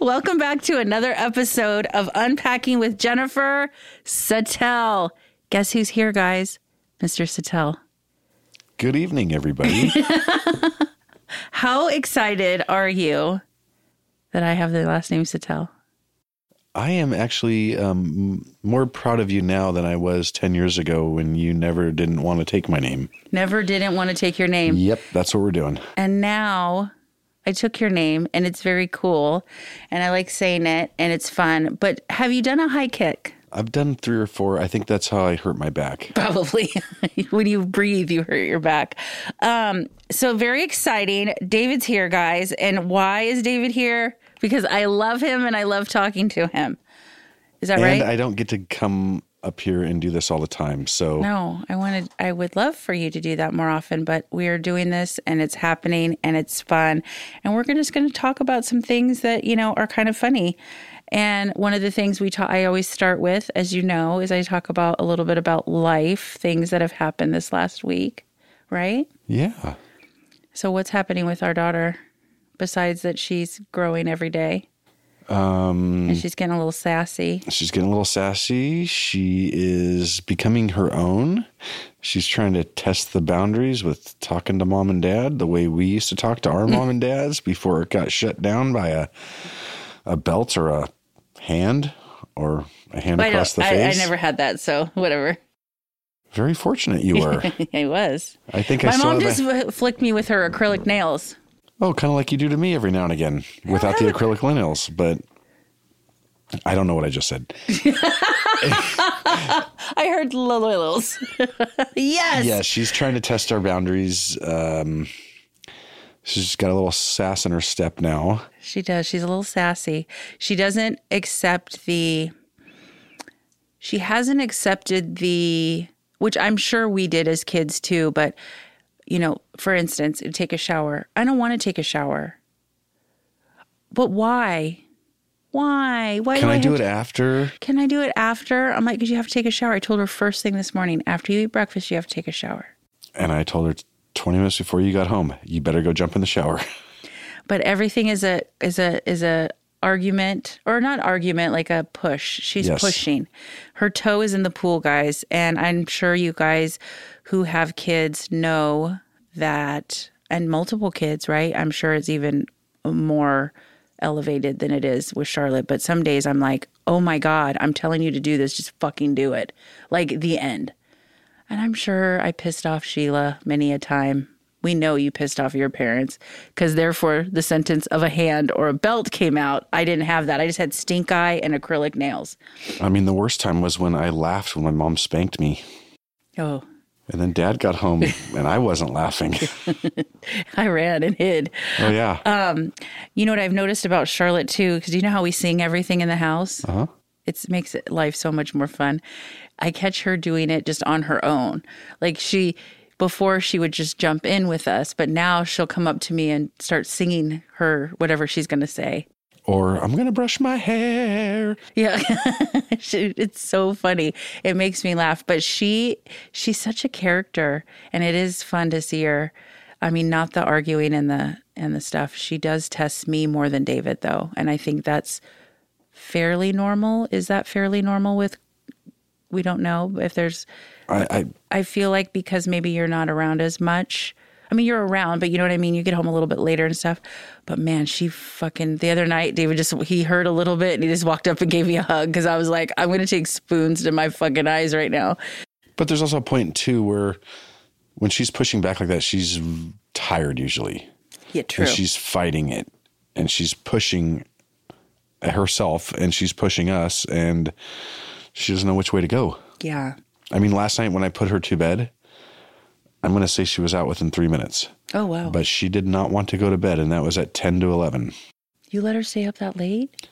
Welcome back to another episode of Unpacking with Jennifer Sattel. Guess who's here, guys? Mr. Sattel. Good evening, everybody. How excited are you that I have the last name Sattel? I am actually more proud of you now than I was 10 years ago when you never didn't want to take my name. Never didn't want to take your name. Yep, that's what we're doing. And now I took your name, and it's very cool, and I like saying it, and it's fun. But have you done a high kick? I've done 3 or 4. I think that's how I hurt my back. Probably. When you breathe, you hurt your back. So very exciting. David's here, guys. And why is David here? Because I love him and I love talking to him. Is that right? And I don't get to come up here and do this all the time. So no, I would love for you to do that more often, but we are doing this and it's happening and it's fun. And we're just going to talk about some things that, are kind of funny. And one of the things I always start with, as you know, is I talk about a little bit about life, things that have happened this last week, right? Yeah. So what's happening with our daughter besides that she's growing every day? And she's getting a little sassy. She's getting a little sassy. She is becoming her own. She's trying to test the boundaries with talking to mom and dad the way we used to talk to our mom and dads before it got shut down by a belt or a hand or a hand across the face. I never had that, so whatever. Very fortunate you were. I was. I think my mom just flicked me with her acrylic nails. Oh, kind of like you do to me every now and again without the acrylic nails, but I don't know what I just said. I heard littles. Yes. Yeah, she's trying to test our boundaries. She's got a little sass in her step now. She does. She's a little sassy. She hasn't accepted which I'm sure we did as kids too, but for instance, take a shower. I don't want to take a shower. But why? Why? Can I do it after? Can I do it after? I'm like, because you have to take a shower. I told her first thing this morning, after you eat breakfast, you have to take a shower. And I told her 20 minutes before you got home, you better go jump in the shower. But everything is a argument, or not argument, like a push. She's pushing. Her toe is in the pool, guys. And I'm sure you guys who have kids know that, and multiple kids, right? I'm sure it's even more elevated than it is with Charlotte. But some days I'm like, oh my God, I'm telling you to do this. Just fucking do it. Like the end. And I'm sure I pissed off Sheila many a time. We know you pissed off your parents because therefore the sentence of a hand or a belt came out. I didn't have that. I just had stink eye and acrylic nails. I mean, the worst time was when I laughed when my mom spanked me. Oh. And then Dad got home and I wasn't laughing. I ran and hid. Oh, yeah. You know what I've noticed about Charlotte too? Because you know how we sing everything in the house? Uh-huh. It makes life so much more fun. I catch her doing it just on her own. Like before she would just jump in with us, but now she'll come up to me and start singing her whatever she's going to say. Or I'm going to brush my hair. Yeah. It's so funny. It makes me laugh. But she's such a character, and it is fun to see her. I mean, not the arguing and the stuff. She does test me more than David, though. And I think that's fairly normal. Is that fairly normal with, we don't know if there's, I feel like because maybe you're not around as much. I mean, you're around, but you know what I mean? You get home a little bit later and stuff. But man, the other night, David he heard a little bit and he just walked up and gave me a hug because I was like, I'm going to take spoons to my fucking eyes right now. But there's also a point too where when she's pushing back like that, she's tired usually. Yeah, true. And she's fighting it and she's pushing herself and she's pushing us and she doesn't know which way to go. Yeah. I mean, last night when I put her to bed, I'm going to say she was out within 3 minutes. Oh, wow. But she did not want to go to bed, and that was at 10 to 11. You let her stay up that late?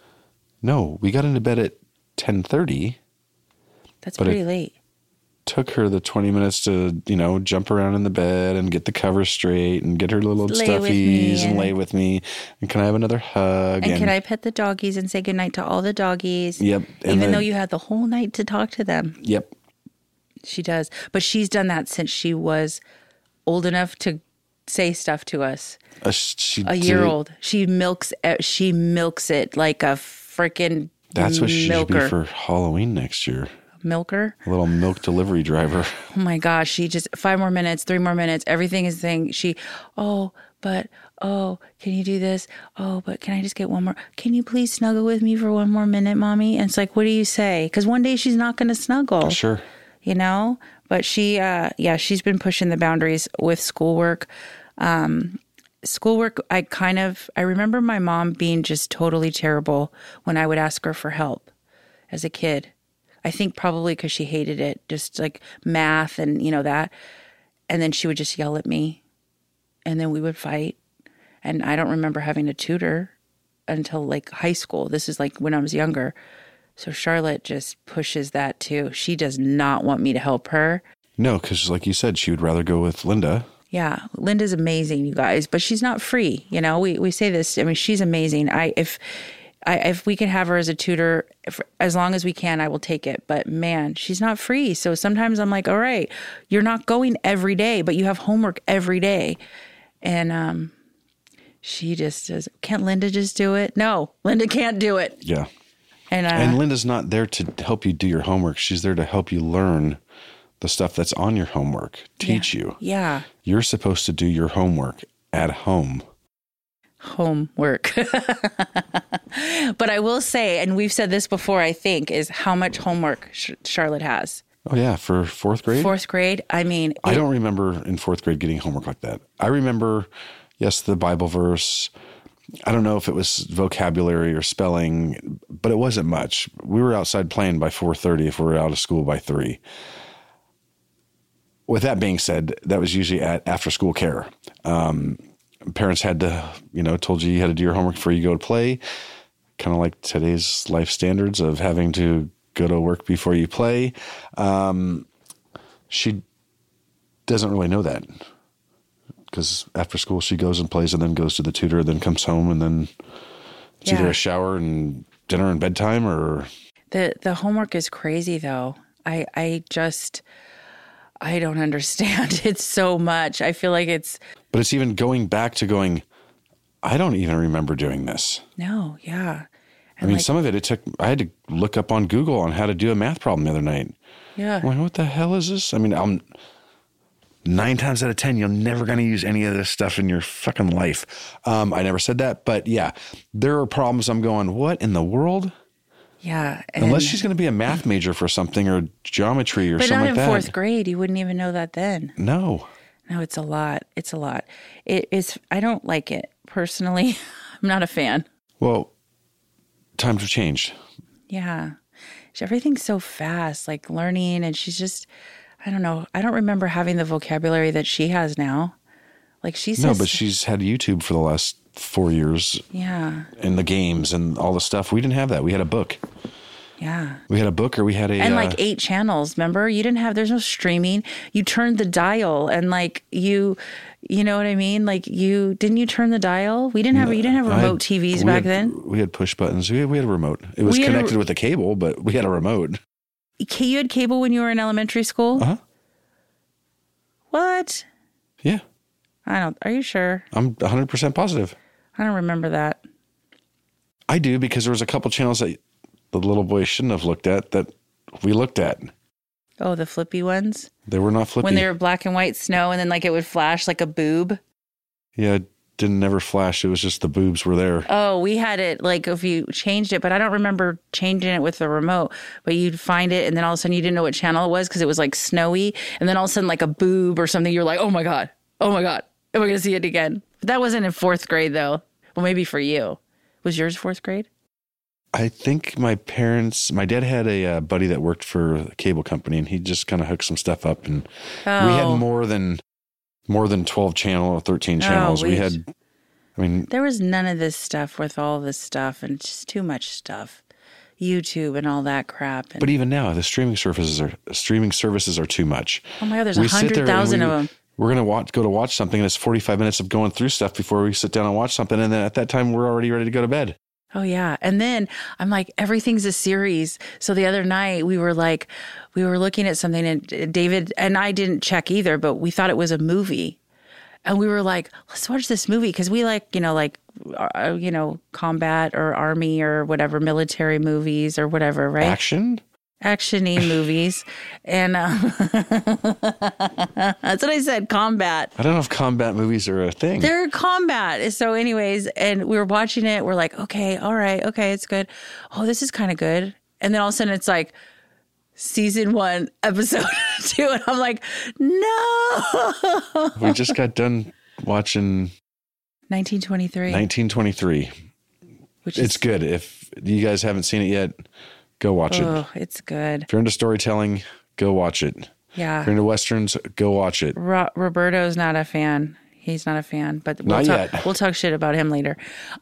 No, we got into bed at 10:30. That's pretty late. Took her the 20 minutes to, jump around in the bed and get the covers straight and get her little stuffies and lay with me. And can I have another hug? And can I pet the doggies and say goodnight to all the doggies? Yep. Even though you had the whole night to talk to them. Yep. She does. But she's done that since she was old enough to say stuff to us. A year old. She milks it like a freaking That's what she should be milker. for Halloween next year. Milker? A little milk delivery driver. Oh my gosh. She just 5 more minutes, 3 more minutes. Everything is saying can you do this? Oh, but can I just get one more? Can you please snuggle with me for 1 more minute, mommy? And it's like, what do you say? Because one day she's not going to snuggle. Sure. You know? But she's been pushing the boundaries with schoolwork. Schoolwork, I remember my mom being just totally terrible when I would ask her for help as a kid. I think probably because she hated it, just like math and, that. And then she would just yell at me and then we would fight. And I don't remember having a tutor until like high school. This is like when I was younger. So Charlotte just pushes that too. She does not want me to help her. No, because like you said, she would rather go with Linda. Yeah, Linda's amazing, you guys, but she's not free. We say this. I mean, she's amazing. If we can have her as a tutor, as long as we can, I will take it. But man, she's not free. So sometimes I'm like, all right, you're not going every day, but you have homework every day. And she just does. Can't Linda just do it? No, Linda can't do it. Yeah. And Linda's not there to help you do your homework. She's there to help you learn the stuff that's on your homework, teach you. Yeah. You're supposed to do your homework at home. Homework. But I will say, and we've said this before, I think, is how much homework Charlotte has. Oh, yeah. For 4th grade? 4th grade. I mean, I don't remember in 4th grade getting homework like that. I remember, yes, the Bible verse. I don't know if it was vocabulary or spelling, but it wasn't much. We were outside playing by 4:30 if we were out of school by 3. With that being said, that was usually at after school care. Parents had to, told you had to do your homework before you go to play. Kind of like today's life standards of having to go to work before you play. She doesn't really know that because after school she goes and plays and then goes to the tutor, then comes home and then it's either a shower and dinner and bedtime or. The homework is crazy though. I don't understand it so much. I feel like it's. But it's even going back to I don't even remember doing this. No, yeah. And I mean, some of it I had to look up on Google on how to do a math problem the other night. Yeah. I'm like, what the hell is this? I mean, 9 times out of 10, you're never going to use any of this stuff in your fucking life. I never said that, but yeah, there are problems I'm going, what in the world? Yeah. Unless she's going to be a math major for something or geometry or something like that. But not in 4th grade. You wouldn't even know that then. No. No, it's a lot. It's a lot. I don't like it personally. I'm not a fan. Well, times have changed. Yeah. Everything's so fast, like learning. And she's just, I don't know. I don't remember having the vocabulary that she has now. Like she says. No, but she's had YouTube for the last 4 years. Yeah. And the games and all the stuff. We didn't have that. We had a book. Yeah. We had a book or we had a... And like 8 channels, remember? There's no streaming. You turned the dial and like you know what I mean? Like didn't you turn the dial? You didn't have remote TVs back then? We had push buttons. We had a remote. It was connected with a cable, but we had a remote. You had cable when you were in elementary school? Uh-huh. What? Yeah. Are you sure? I'm 100% positive. I don't remember that. I do because there was a couple channels that the little boy shouldn't have looked at that we looked at. Oh, the flippy ones? They were not flippy. When they were black and white snow and then like it would flash like a boob? Yeah, it didn't never flash. It was just the boobs were there. Oh, we had it like if you changed it, but I don't remember changing it with the remote. But you'd find it and then all of a sudden you didn't know what channel it was because it was like snowy. And then all of a sudden like a boob or something, you're like, oh my God. Am I going to see it again? But that wasn't in 4th grade though. Well, maybe for you. Was yours 4th grade? I think my dad had a buddy that worked for a cable company and he just kind of hooked some stuff up and we had more than 12 channel or 13 channels. There was none of this stuff with all this stuff and just too much stuff. YouTube and all that crap. But even now, the streaming services are too much. Oh my God, there's 100,000 of them. We're going to go to watch something and it's 45 minutes of going through stuff before we sit down and watch something. And then at that time, we're already ready to go to bed. Oh, yeah. And then I'm like, everything's a series. So the other night we were looking at something and David and I didn't check either, but we thought it was a movie. And we were like, let's watch this movie because we like, combat or army or whatever, military movies or whatever, right? Action-y movies. And that's what I said, combat. I don't know if combat movies are a thing. They're combat. So anyways, and we were watching it. We're like, okay, all right. Okay, it's good. Oh, this is kind of good. And then all of a sudden it's like season 1, episode 2. And I'm like, no. We just got done watching 1923. It's good. If you guys haven't seen it yet, go watch it. Oh, it's good. If you're into storytelling, go watch it. Yeah. If you're into Westerns, go watch it. Roberto's not a fan. He's not a fan, but not yet. We'll talk shit about him later.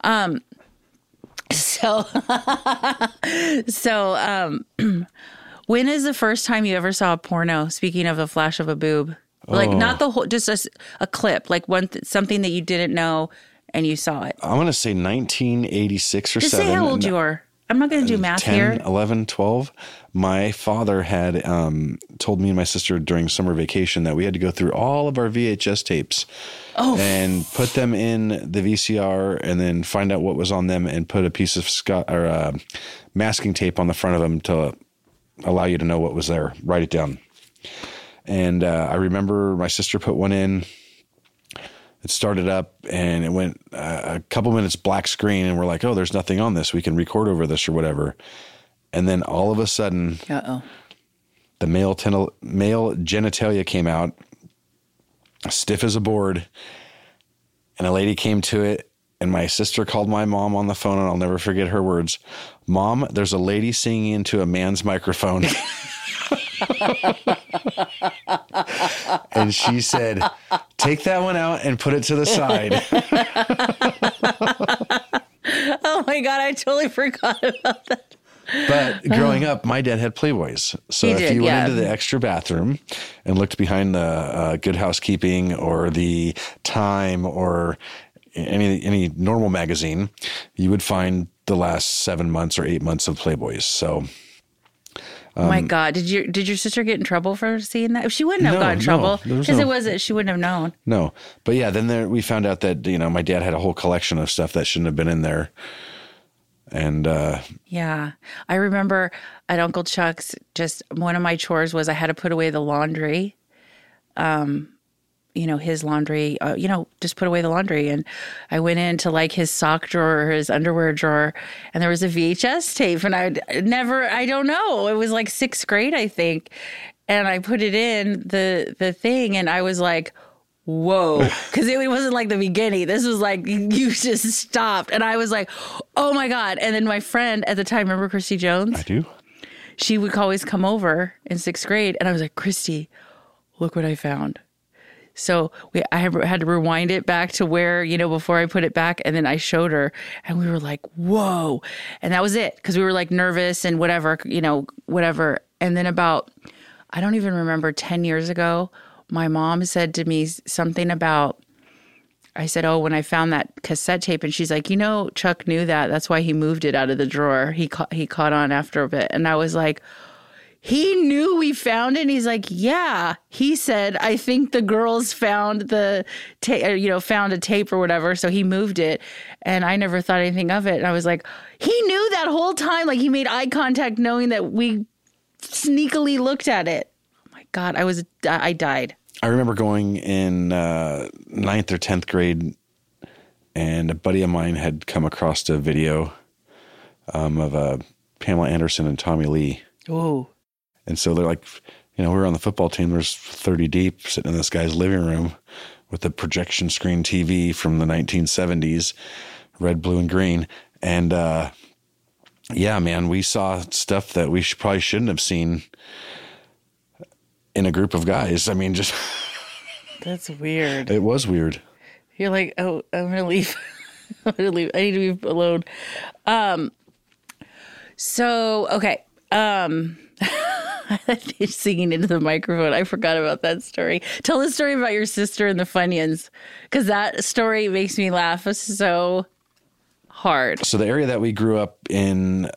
When is the first time you ever saw a porno? Speaking of a flash of a boob, like not the whole, just a clip, like something that you didn't know and you saw it. I'm going to say 1986 or just 7. Say how old you are. I'm not going to do math 10, here. 11, 12. My father had told me and my sister during summer vacation that we had to go through all of our VHS tapes and put them in the VCR and then find out what was on them and put a piece of masking tape on the front of them to allow you to know what was there. Write it down. And I remember my sister put one in. It started up and it went a couple minutes black screen and we're like, oh, there's nothing on this. We can record over this or whatever. And then all of a sudden, the male genitalia came out, stiff as a board, and a lady came to it. And my sister called my mom on the phone, and I'll never forget her words. Mom, there's a lady singing into a man's microphone. And she said, take that one out and put it to the side. Oh my God, I totally forgot about that. But growing up, my dad had Playboys. So if you went into the extra bathroom and looked behind the Good Housekeeping or the Time or any normal magazine, you would find the last 7 months or 8 months of Playboys. So, oh my God, did your sister get in trouble for seeing that? She wouldn't have gotten in trouble because she wouldn't have known. No, but yeah, then we found out that my dad had a whole collection of stuff that shouldn't have been in there. And yeah, I remember at Uncle Chuck's, just one of my chores was I had to put away the laundry. His laundry, just put away the laundry. And I went into like his sock drawer or his underwear drawer and there was a VHS tape and I don't know. It was like 6th grade, I think. And I put it in the thing and I was like, whoa, because it wasn't like the beginning. This was like, you just stopped. And I was like, oh my God. And then my friend at the time, remember Christy Jones? I do. She would always come over in 6th grade. And I was like, Christy, look what I found. So I had to rewind it back to where, before I put it back. And then I showed her and we were like, whoa. And that was it. Because we were like nervous and whatever. And then about, I don't even remember, 10 years ago, my mom said to me something about, I said, oh, when I found that cassette tape, and she's like, Chuck knew that. That's why he moved it out of the drawer. He caught on after a bit. And I was like, he knew we found it. And he's like, yeah. He said, I think the girls found found a tape or whatever. So he moved it. And I never thought anything of it. And I was like, he knew that whole time. Like he made eye contact knowing that we sneakily looked at it. God, I died. I remember going in 9th or 10th grade, and a buddy of mine had come across a video of Pamela Anderson and Tommy Lee. Oh. And so they're like, we were on the football team. There's 30 deep sitting in this guy's living room with a projection screen TV from the 1970s, red, blue, and green. And yeah, man, we saw stuff that we probably shouldn't have seen in a group of guys. I mean, just that's weird. It was weird. You're like, oh, I'm gonna leave. I need to be alone. So okay. Singing into the microphone. I forgot about that story. Tell the story about your sister and the Funyuns, because that story makes me laugh so hard. So the area that we grew up in,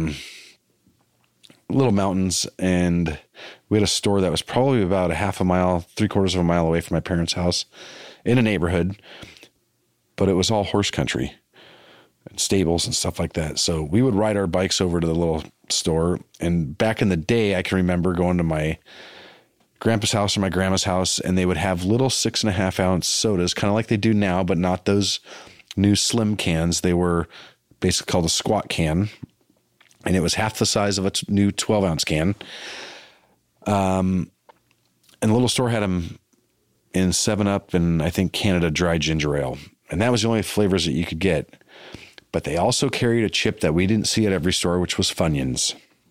little mountains, and we had a store that was probably about a half a mile, 3/4 of a mile away from my parents' house in a neighborhood, but it was all horse country and stables and stuff like that. So we would ride our bikes over to the little store. And back in the day, I can remember going to my grandpa's house or my grandma's house, and they would have little 6.5 ounce sodas, kind of like they do now, but not those new slim cans. They were basically called a squat can, and it was half the size of a new 12 ounce can. And the little store had them in 7-Up and I think Canada Dry Ginger Ale. And that was the only flavors that you could get. But they also carried a chip that we didn't see at every store, which was Funyuns.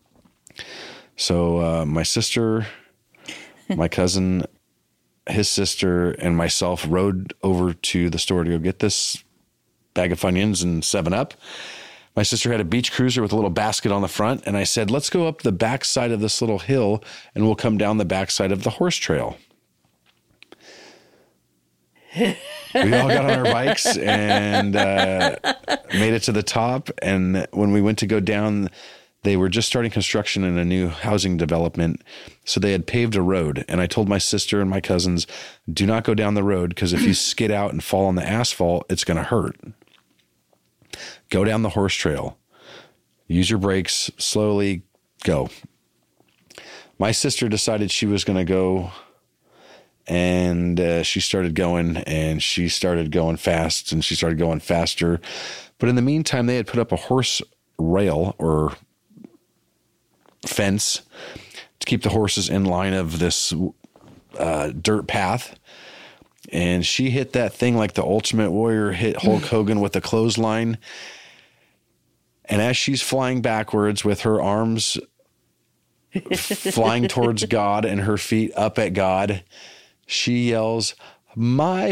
So my sister, my cousin, his sister, and myself rode over to the store to go get this bag of Funyuns and 7-Up. My sister had a beach cruiser with a little basket on the front, and I said, let's go up the backside of this little hill, and we'll come down the backside of the horse trail. We all got on our bikes and made it to the top, and when we went to go down, they were just starting construction in a new housing development, so they had paved a road. And I told my sister and my cousins, do not go down the road, because if you skid out and fall on the asphalt, it's going to hurt. Go down the horse trail. Use your brakes, slowly go. My sister decided she was going to go, and she started going, and she started going fast, and she started going faster. But in the meantime, they had put up a horse rail or fence to keep the horses in line of this dirt path. And she hit that thing like the Ultimate Warrior hit Hulk Hogan with the clothesline. And as she's flying backwards with her arms flying towards God and her feet up at God, she yells, "My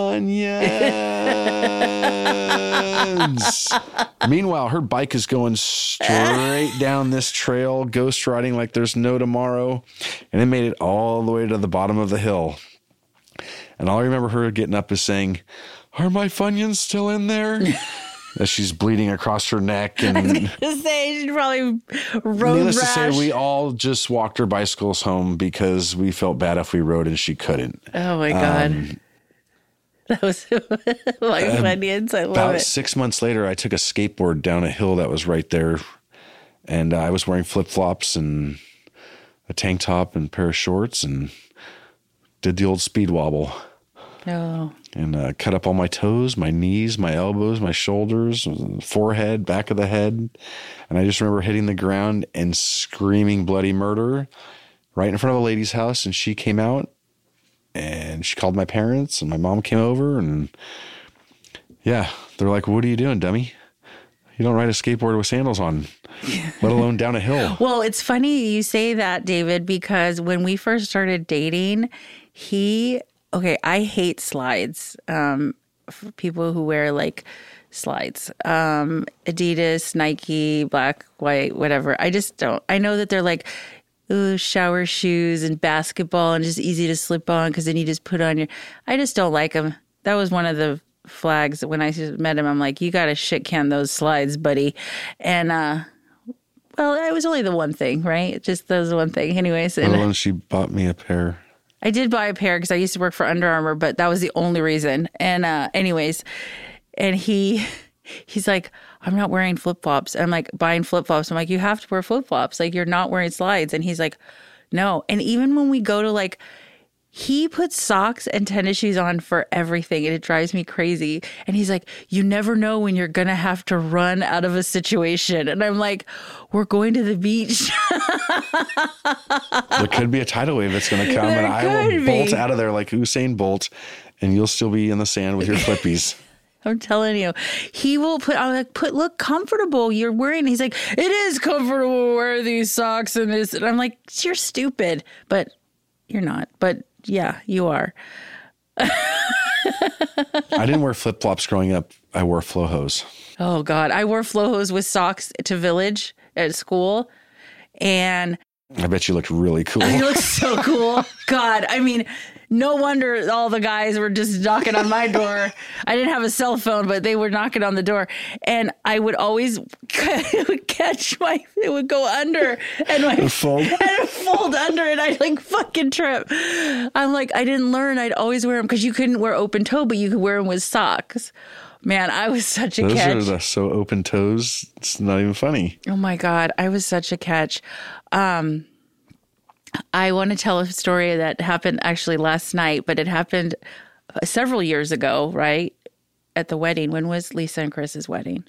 Funyuns!" Meanwhile, her bike is going straight down this trail, ghost riding like there's no tomorrow. And it made it all the way to the bottom of the hill. And all I remember her getting up is saying, "Are my Funyuns still in there?" As she's bleeding across her neck. And I was going to say, she probably road needless rash. to say, we all just walked our bicycles home because we felt bad if we rode and she couldn't. Oh, my God. That was like Funyuns. I love about it. 6 months later, I took a skateboard down a hill that was right there. And I was wearing flip-flops and a tank top and a pair of shorts and did the old speed wobble. Oh. And cut up all my toes, my knees, my elbows, my shoulders, forehead, back of the head. And I just remember hitting the ground and screaming bloody murder right in front of a lady's house. And she came out and she called my parents, and my mom came over. And yeah, they're like, "What are you doing, dummy? You don't ride a skateboard with sandals on, let alone down a hill." Well, it's funny you say that, David, because when we first started dating, I hate slides. For people who wear like slides, Adidas, Nike, black, white, whatever. I just don't. I know that they're like shower shoes and basketball and just easy to slip on because then you just put on your. I just don't like them. That was one of the flags when I met him. I'm like, you got to shit can those slides, buddy. And well, it was only the one thing, right? Just that was the one thing, anyways. And well, she bought me a pair. I did buy a pair because I used to work for Under Armour, but that was the only reason. And anyways, and he's like, "I'm not wearing flip-flops." And I'm like, buying flip-flops. I'm like, "You have to wear flip-flops. Like, you're not wearing slides." And he's like, "No." And even when we go to like, he puts socks and tennis shoes on for everything, and it drives me crazy. And he's like, "You never know when you're going to have to run out of a situation." And I'm like, "We're going to the beach." There could be a tidal wave that's going to come, and I will bolt out of there like Usain Bolt, and you'll still be in the sand with your flippies. I'm telling you, he will put. I'm like, look comfortable. You're wearing. He's like, "It is comfortable to wear these socks and this." And I'm like, "You're stupid," but you're not. But yeah, you are. I didn't wear flip-flops growing up. I wore flow hose. Oh God, I wore flow hose with socks to Village at school, and I bet you looked really cool. You look so cool. God, I mean, no wonder all the guys were just knocking on my door. I didn't have a cell phone, but they were knocking on the door. And I would always it would go under and fold under and I'd like fucking trip. I'm like, I didn't learn. I'd always wear them because you couldn't wear open toe, but you could wear them with socks. Man, I was such a catch. Those are so open toes. It's not even funny. Oh my God. I was such a catch. I want to tell a story that happened actually last night, but it happened several years ago, right? At the wedding. When was Lisa and Chris's wedding?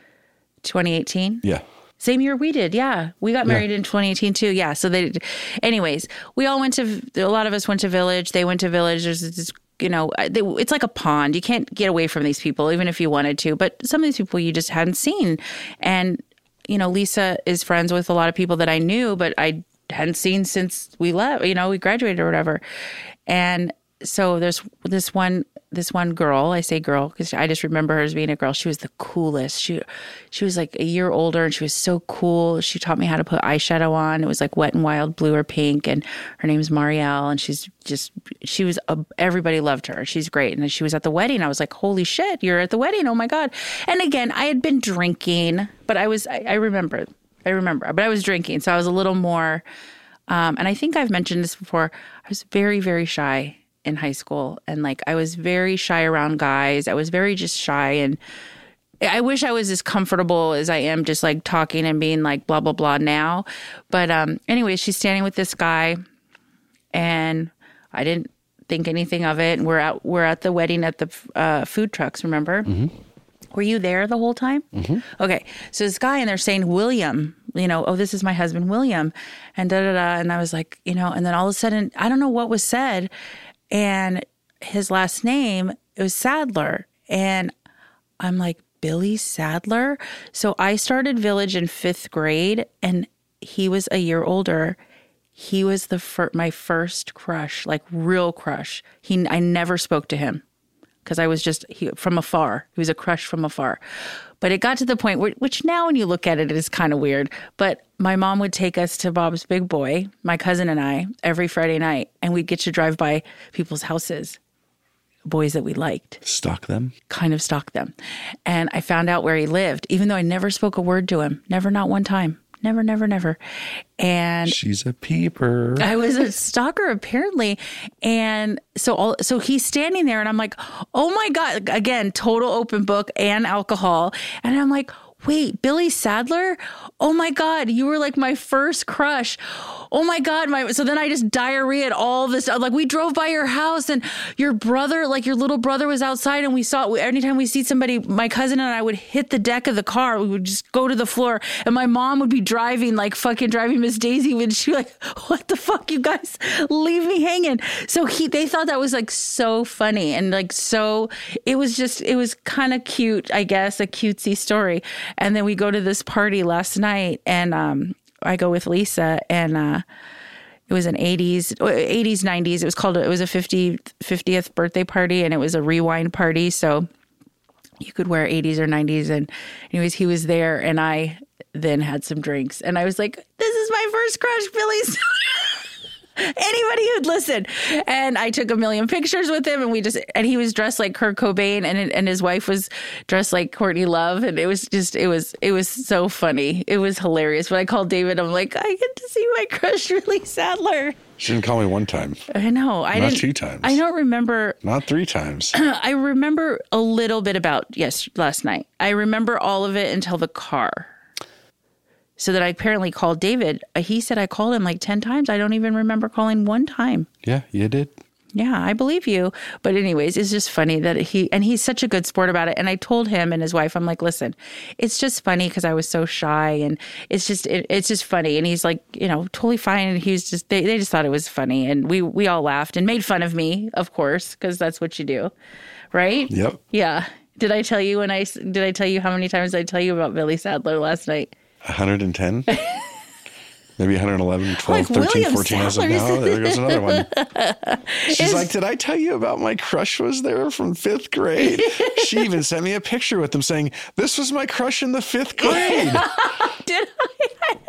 2018? Yeah. Same year we did. Yeah. We got married in 2018 too. Yeah. So anyways, we all a lot of us went to Village. They went to Village. There's this, it's like a pond. You can't get away from these people, even if you wanted to. But some of these people you just hadn't seen. And, Lisa is friends with a lot of people that I knew, but I hadn't seen since we left, we graduated or whatever. And so there's this one girl, I say girl because I just remember her as being a girl. She was the coolest. She was like a year older and she was so cool. She taught me how to put eyeshadow on. It was like Wet n Wild blue or pink. And her name's Marielle. And everybody loved her. She's great. And then she was at the wedding. I was like, holy shit, you're at the wedding. Oh my God. And again, I had been drinking, but I remember, but I was drinking. So I was a little more, and I think I've mentioned this before. I was very, very shy in high school. And like, I was very shy around guys. I was very just shy. And I wish I was as comfortable as I am just like talking and being like blah, blah, blah now. But anyway, she's standing with this guy and I didn't think anything of it. And we're at the wedding at the food trucks, remember? Mm-hmm. Were you there the whole time? Mm-hmm. Okay. So this guy, and they're saying William, oh, this is my husband, William, and da-da-da. And I was like, and then all of a sudden, I don't know what was said. And his last name, it was Sadler. And I'm like, Billy Sadler? So I started Village in 5th grade, and he was a year older. He was my first crush, like real crush. I never spoke to him. Because I was from afar. He was a crush from afar. But it got to the point which now when you look at it, it is kind of weird. But my mom would take us to Bob's Big Boy, my cousin and I, every Friday night. And we'd get to drive by people's houses, boys that we liked. Stalk them? Kind of stalk them. And I found out where he lived, even though I never spoke a word to him. Never, not one time. Never, never, never. And she's a peeper. I was a stalker apparently. And so he's standing there and I'm like, oh my God, again, total open book and alcohol. And I'm like, wait, Billy Sadler? Oh my God, you were like my first crush. Oh my God. So then I just diarrheaed all this. Like we drove by your house and your brother, like your little brother was outside and we saw, anytime we see somebody, my cousin and I would hit the deck of the car. We would just go to the floor and my mom would be driving Miss Daisy when she like, what the fuck, you guys leave me hanging. So they thought that was like so funny. And like, so it was kind of cute, I guess, a cutesy story. And then we go to this party last night and I go with Lisa and it was an 80s, 90s. It was a 50th birthday party and it was a rewind party. So you could wear 80s or 90s. And anyways, he was there and I then had some drinks and I was like, this is my first crush, Billy. Anybody who'd listen. And I took a million pictures with him and he was dressed like Kurt Cobain and his wife was dressed like Courtney Love. And it was so funny. It was hilarious. But I called David. I'm like, I get to see my crush, Billy Sadler. She didn't call me one time. I know. Not 2 times. I don't remember. Not 3 times. I remember a little bit about, last night. I remember all of it until the car. So that I apparently called David. He said I called him like 10 times. I don't even remember calling one time. Yeah, you did. Yeah, I believe you. But anyways, it's just funny that he's such a good sport about it. And I told him and his wife, I'm like, listen, it's just funny because I was so shy and it's just funny. And he's like, totally fine. And he was just, they just thought it was funny. And we all laughed and made fun of me, of course, because that's what you do. Right? Yep. Yeah. Did I tell you how many times I tell you about Billy Sadler last night? 110? Maybe 111, 12, 13, William 14 as of now. There goes another one. She's like, did I tell you about my crush was there from 5th grade? She even sent me a picture with them saying, this was my crush in the 5th grade. Did I?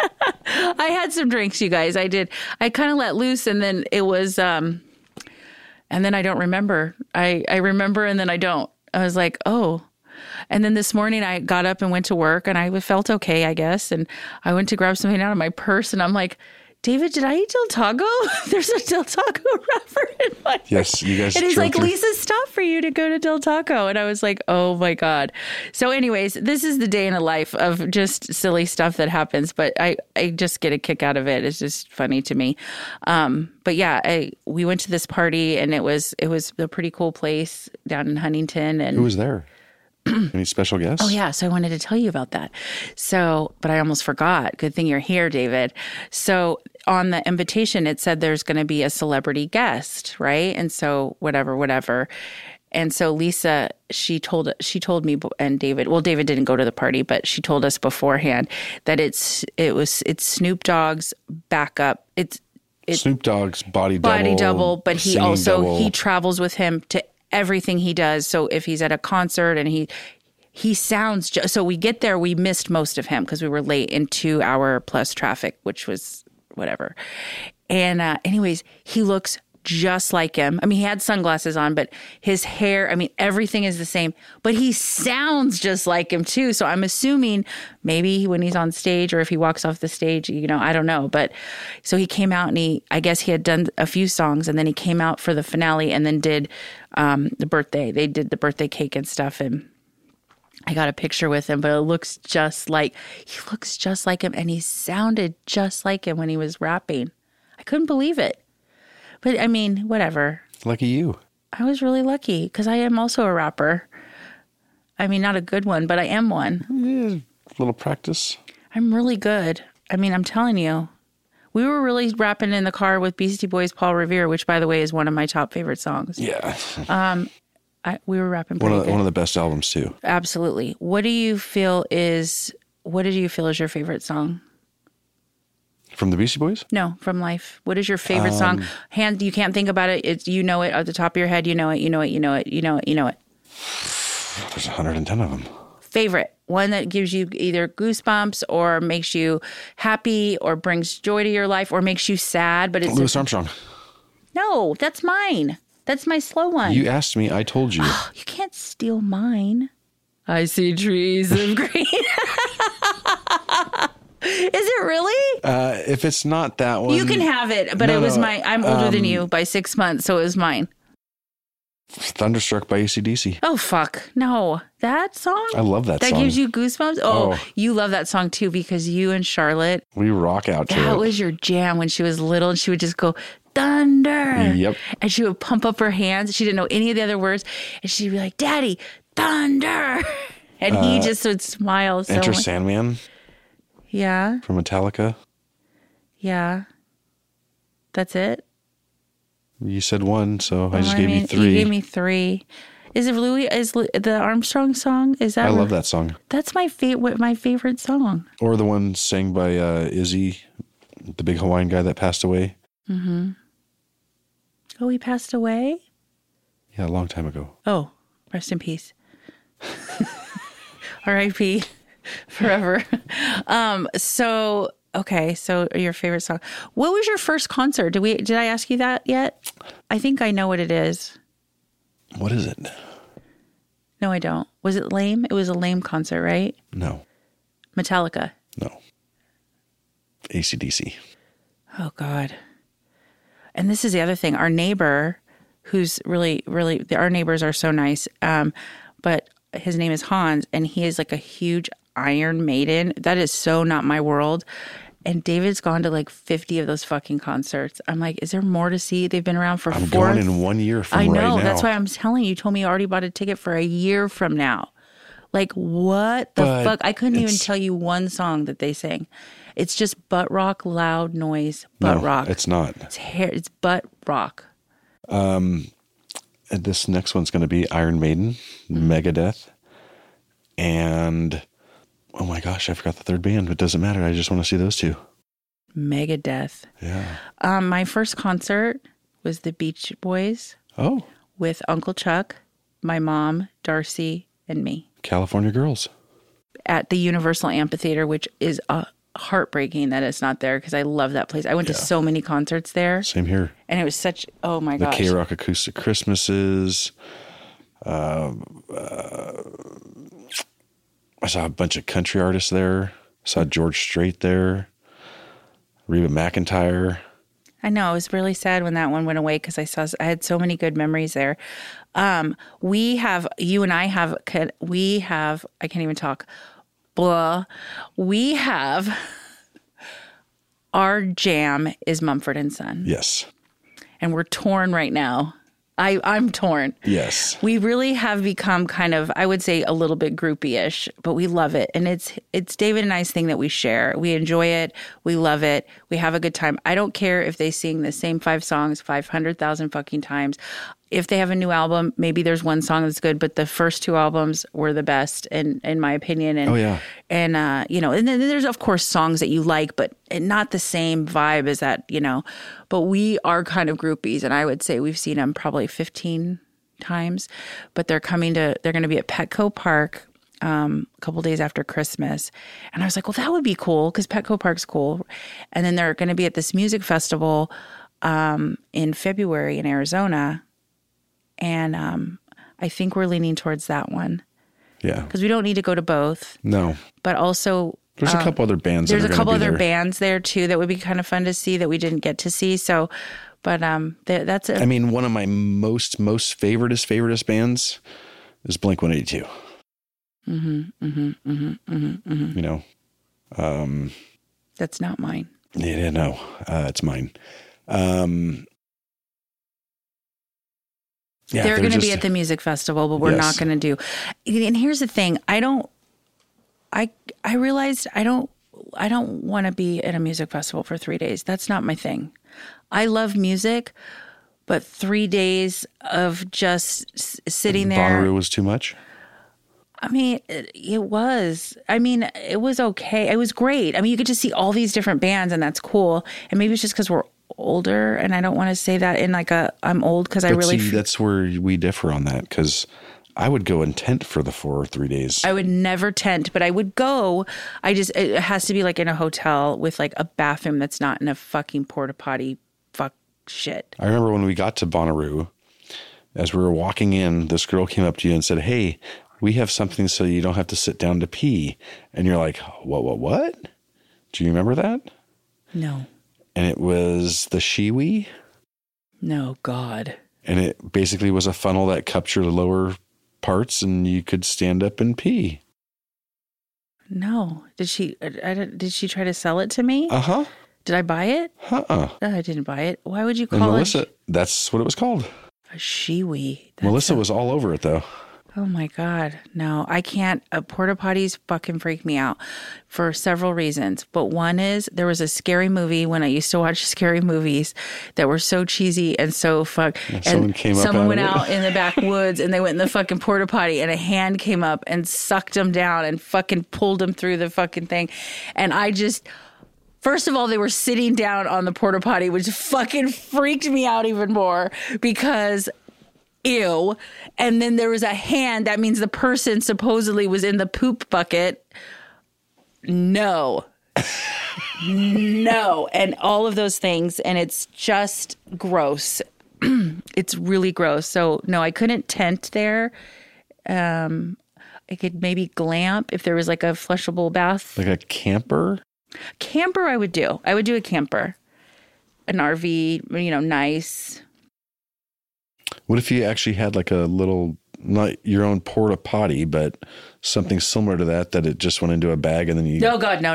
I had some drinks, you guys. I did. I kind of let loose, and then it was, and then I don't remember. I remember, and then I don't. I was like, oh. And then this morning I got up and went to work, and I felt okay, I guess. And I went to grab something out of my purse, and I'm like, David, did I eat Del Taco? There's a Del Taco wrapper in my Yes, you guys. And he's like, Lisa, stop for you to go to Del Taco. And I was like, oh my God. So anyways, this is the day in a life of just silly stuff that happens. But I just get a kick out of it. It's just funny to me. But yeah, we went to this party, and it was a pretty cool place down in Huntington. And who was there? Any special guests? Oh, yeah. So I wanted to tell you about that. So, but I almost forgot. Good thing you're here, David. So on the invitation, it said there's going to be a celebrity guest, right? And so whatever. And so Lisa, she told me and David, well, David didn't go to the party, but she told us beforehand that it's Snoop Dogg's backup. It's Snoop Dogg's body double, but he also, double. He travels with him to everything he does. So if he's at a concert and he sounds, so we get there, we missed most of him because we were late in 2 hour plus traffic, which was whatever. And anyways, he looks just like him. I mean, he had sunglasses on, but his hair, I mean, everything is the same, but he sounds just like him too. So I'm assuming maybe when he's on stage or if he walks off the stage, I don't know. But so he came out and I guess he had done a few songs, and then he came out for the finale and then did the birthday. They did the birthday cake and stuff. And I got a picture with him, but he looks just like him. And he sounded just like him when he was rapping. I couldn't believe it. But I mean, whatever. Lucky you. I was really lucky because I am also a rapper. I mean, not a good one, but I am one. Yeah, a little practice. I'm really good. I mean, I'm telling you. We were really rapping in the car with Beastie Boys' Paul Revere, which, by the way, is one of my top favorite songs. Yeah. We were rapping pretty good. One of the best albums, too. Absolutely. What did you feel is your favorite song? From the Beastie Boys? No, from life. What is your favorite song? You can't think about it. You know it at the top of your head. You know it. There's 110 of them. Favorite. One that gives you either goosebumps or makes you happy or brings joy to your life or makes you sad. But it's Louis Armstrong. No, that's mine. That's my slow one. You asked me. I told you. You can't steal mine. I see trees of green. Is it really? If it's not that one, you can have it. But it was mine. I'm older than you by 6 months, so it was mine. Thunderstruck by AC/DC. Oh, fuck. No. That song? I love that song. That gives you goosebumps? Oh, you love that song too because you and Charlotte. We rock out to it. That was your jam when she was little and she would just go, thunder. Yep. And she would pump up her hands. She didn't know any of the other words. And she'd be like, Daddy, thunder. And he just would smile so Enter much. Sandman. Yeah. From Metallica. Yeah. That's it? You said one, so I just gave you three. You gave me three. Is the Armstrong song? Is that? I love that song. That's my favorite song. Or the one sang by Izzy, the big Hawaiian guy that passed away. Mm-hmm. Oh, he passed away? Yeah, a long time ago. Oh, rest in peace. R.I.P. forever. Okay, so your favorite song. What was your first concert? Did I ask you that yet? I think I know what it is. What is it? No, I don't. Was it Lame? It was a Lame concert, right? No. Metallica? No. AC/DC. Oh, God. And this is the other thing. Our neighbor, who's really, really, our neighbors are so nice, but his name is Hans, and he is like a huge Iron Maiden. That is so not my world. And David's gone to like 50 of those fucking concerts. I'm like, is there more to see? They've been around for I'm going in 1 year from right now. I know. That's why I'm telling you. You told me you already bought a ticket for a year from now. Like, what the fuck? I couldn't even tell you one song that they sing. It's just butt rock, loud noise, butt rock. It's not. It's butt rock. This next one's going to be Iron Maiden, Megadeth, and oh my gosh, I forgot the third band. It doesn't matter. I just want to see those two. Megadeth. Yeah. My first concert was the Beach Boys. Oh. With Uncle Chuck, my mom, Darcy, and me. California Girls. At the Universal Amphitheater, which is heartbreaking that it's not there because I love that place. I went to so many concerts there. Same here. And it was such, oh my gosh. The K-Rock Acoustic Christmases. I saw a bunch of country artists there. Saw George Strait there. Reba McEntire. I know. It was really sad when that one went away because I had so many good memories there. I can't even talk. Blah. We have, our jam is Mumford & Son. Yes. And we're torn right now. I'm torn. Yes. We really have become kind of, I would say, a little bit groupie-ish, but we love it. And it's David and I's thing that we share. We enjoy it. We love it. We have a good time. I don't care if they sing the same 5 songs 500,000 fucking times. If they have a new album, maybe there's one song that's good, but the first 2 albums were the best, in my opinion. And, oh, yeah. And, and then there's, of course, songs that you like, but not the same vibe as that, But we are kind of groupies, and I would say we've seen them probably 15 times. But they're going to be at Petco Park a couple days after Christmas. And I was like, well, that would be cool because Petco Park's cool. And then they're going to be at this music festival in February in Arizona. And I think we're leaning towards that one. Yeah. Because we don't need to go to both. No. But also... There's a couple other bands. There's a couple other bands there, too, that would be kind of fun to see that we didn't get to see. So, but that's it. I mean, one of my most favoriteest bands is Blink-182. That's not mine. Yeah, no. It's mine. Yeah, they're going to be at the music festival, but we're not going to do. And here's the thing: I realized I don't want to be at a music festival for 3 days. That's not my thing. I love music, but 3 days of just sitting there. Bonnaroo was too much. I mean, it was. I mean, it was okay. It was great. I mean, you could just see all these different bands, and that's cool. And maybe it's just because we're older, and I don't want to say that in like I'm old because I really. See, that's where we differ on that because I would go in tent for the 4 or 3 days. I would never tent, but I would go. It has to be like in a hotel with like a bathroom that's not in a fucking porta potty. Fuck shit. I remember when we got to Bonnaroo, as we were walking in, this girl came up to you and said, "Hey, we have something so you don't have to sit down to pee." And you're like, what? Do you remember that? No. And it was the Shiwi. No, God. And it basically was a funnel that cupped your lower parts and you could stand up and pee. No. Did she try to sell it to me? Uh-huh. Did I buy it? Uh-uh. No, I didn't buy it. Why would you call Melissa, that's what it was called. A Shiwi? Melissa was all over it, though. Oh, my God. No, I can't. Porta potties fucking freak me out for several reasons. But one is there was a scary movie when I used to watch scary movies that were so cheesy and so And someone went out in the backwoods and they went in the fucking porta potty and a hand came up and sucked them down and fucking pulled them through the fucking thing. And I just... First of all, they were sitting down on the porta potty, which fucking freaked me out even more because... Ew. And then there was a hand. That means the person supposedly was in the poop bucket. No. No. And all of those things. And it's just gross. It's really gross. So, no, I couldn't tent there. I could maybe glamp if there was like a flushable bath. Like a camper? Camper I would do. I would do a camper. An RV, nice. What if you actually had like a little, not your own porta potty, but something similar to that it just went into a bag and then you... Oh, God, no.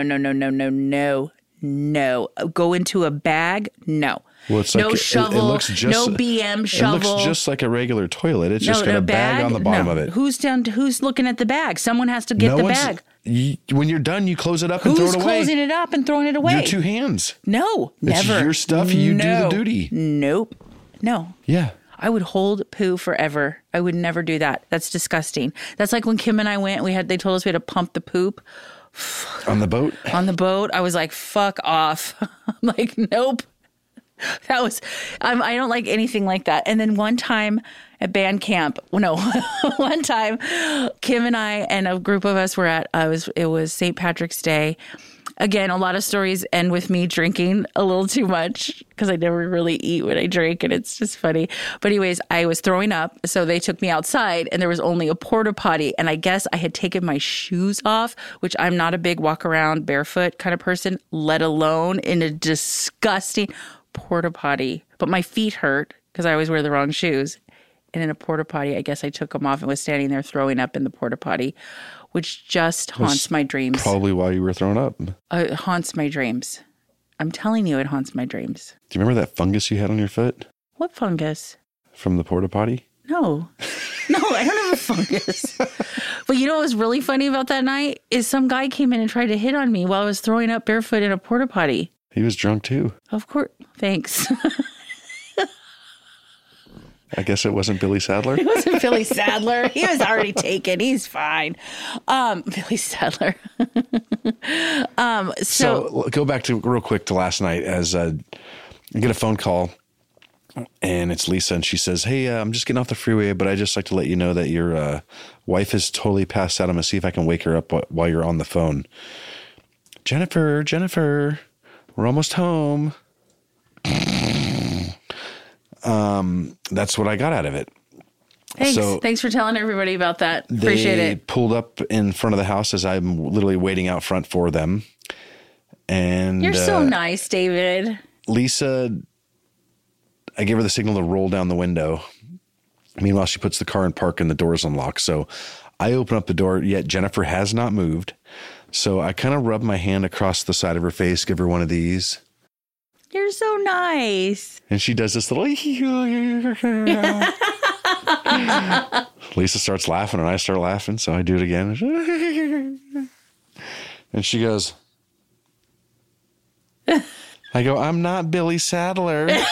Go into a bag? No. Well, it's no like, shovel, it looks just, no BM shovel. It looks just like a regular toilet. It's just got a bag on the bottom of it. Who's looking at the bag? Someone has to get the bag. When you're done, you close it up and throw it away. Who's closing it up and throwing it away? Your 2 hands. No, never. It's your stuff. You do the duty. Nope. No. Yeah. I would hold poo forever. I would never do that. That's disgusting. That's like when Kim and I went, they told us we had to pump the poop. On the boat? On the boat. I was like, fuck off. I'm like, nope. I don't like anything like that. And then one time at band camp, one time Kim and I and a group of us were it was St. Patrick's Day. Again, a lot of stories end with me drinking a little too much because I never really eat when I drink, and it's just funny. But anyways, I was throwing up, so they took me outside, and there was only a porta potty, and I guess I had taken my shoes off, which I'm not a big walk around barefoot kind of person, let alone in a disgusting porta potty. But my feet hurt because I always wear the wrong shoes. And in a porta potty, I guess I took them off and was standing there throwing up in the porta potty, which just haunts my dreams. Probably while you were throwing up. It haunts my dreams. I'm telling you, it haunts my dreams. Do you remember that fungus you had on your foot? What fungus? From the porta potty? No. No, I don't have a fungus. But you know what was really funny about that night is some guy came in and tried to hit on me while I was throwing up barefoot in a porta potty. He was drunk too. Of course. Thanks. I guess it wasn't Billy Sadler. It wasn't Billy Sadler. He was already taken. He's fine. Billy Sadler. So go back to real quick to last night as I get a phone call and it's Lisa and she says, "Hey, I'm just getting off the freeway, but I just like to let you know that your wife is totally passed out. I'm going to see if I can wake her up while you're on the phone. Jennifer, we're almost home." That's what I got out of it. Thanks. So thanks for telling everybody about that. Appreciate they it. pulled up in front of the house as I'm literally waiting out front for them. And you're so nice, David. Lisa, I gave her the signal to roll down the window. Meanwhile, she puts the car in park and the door's unlocked. So I open up the door, yet Jennifer has not moved. So I kind of rub my hand across the side of her face, give her one of these. You're so nice. And she does this little... Lisa starts laughing and I start laughing. So I do it again. And she goes... I go, "I'm not Billy Sadler." Did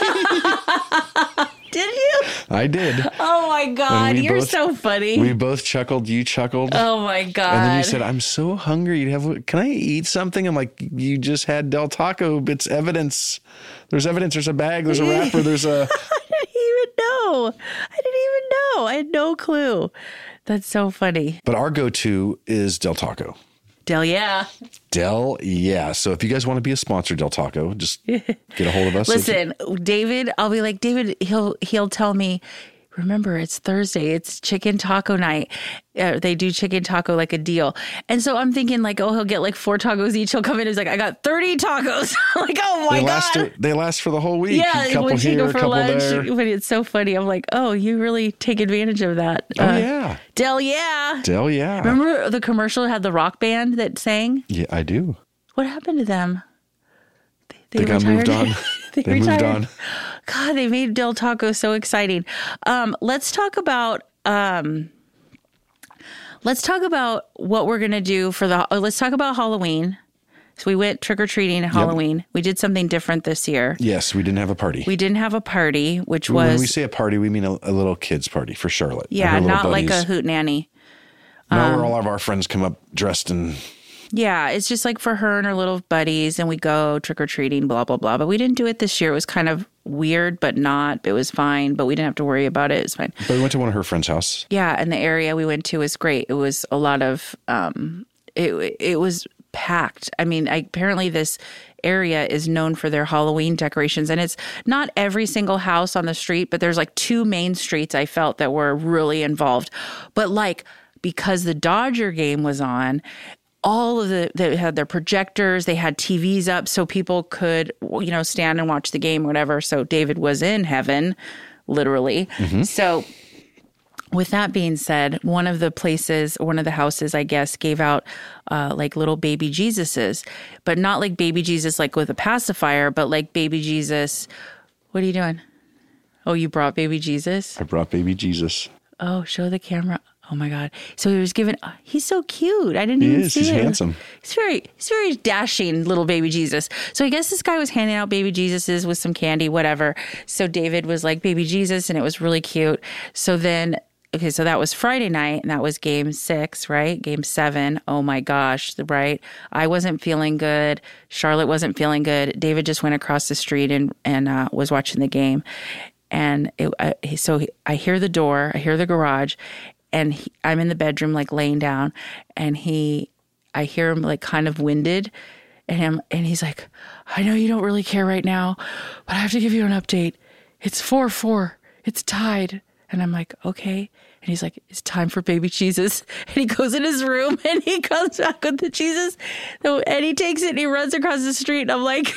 you? I did. Oh my God. You're so funny. We both chuckled. You chuckled. Oh my God. And then you said, "I'm so hungry. Can I eat something?" I'm like, "You just had Del Taco. It's evidence. There's evidence. There's a bag. There's a wrapper. There's a..." I didn't even know. I had no clue. That's so funny. But our go-to is Del Taco. Del Yeah. So if you guys want to be a sponsor, Del Taco, just get a hold of us. Listen, David, I'll be like, David, he'll tell me, "Remember, it's Thursday. It's chicken taco night." They do chicken taco like a deal. And so I'm thinking like, oh, he'll get like 4 tacos each. He'll come in and he's like, "I got 30 tacos." I'm like, oh my God. They last for the whole week. Yeah. A couple when here, you go a for couple lunch, there. but it's so funny. I'm like, oh, you really take advantage of that. Oh, yeah. Del Yeah. Del Yeah. Remember the commercial had the rock band that sang? Yeah, I do. What happened to them? They got moved on. They moved on. God, they made Del Taco so exciting. Let's talk about what we're gonna do for let's talk about Halloween. So we went trick-or-treating at Halloween. Yep. We did something different this year. Yes, we didn't have a party. Which was... When we say a party, we mean a little kid's party for Charlotte. Yeah, not like a hootenanny. Now where all of our friends come up dressed in... Yeah, it's just like for her and her little buddies, and we go trick-or-treating, blah, blah, blah. But we didn't do it this year. It was kind of weird, but not. It was fine, but we didn't have to worry about it. It's fine. But we went to one of her friends' house. Yeah, and the area we went to was great. It was a lot of... It was packed. I mean, apparently this area is known for their Halloween decorations, and it's not every single house on the street, but there's like 2 main streets I felt that were really involved. But like, because the Dodger game was on, all of they had their projectors, they had TVs up so people could, stand and watch the game or whatever. So David was in heaven, literally. Mm-hmm. So with that being said, one of the houses, I guess, gave out like little baby Jesuses, but not like baby Jesus like with a pacifier, but like baby Jesus. What are you doing? Oh, you brought baby Jesus? I brought baby Jesus. Oh, show the camera. Oh my God. So he was given, he's so cute. I didn't even see him. He's handsome. He's very dashing little baby Jesus. So I guess this guy was handing out baby Jesuses with some candy, whatever. So David was like baby Jesus, and it was really cute. So then, okay, so that was Friday night, and that was game 6, right? Game 7. Oh my gosh, right? I wasn't feeling good. Charlotte wasn't feeling good. David just went across the street and was watching the game. And so I hear the door, I hear the garage, and I'm in the bedroom, like laying down, and I hear him like kind of winded, and he's like, I know you don't really care right now, but I have to give you an update. It's 4-4. It's tied. And I'm like, okay. And he's like, it's time for baby Jesus. And he goes in his room and he comes back with the Jesus. And he takes it and he runs across the street. And I'm like,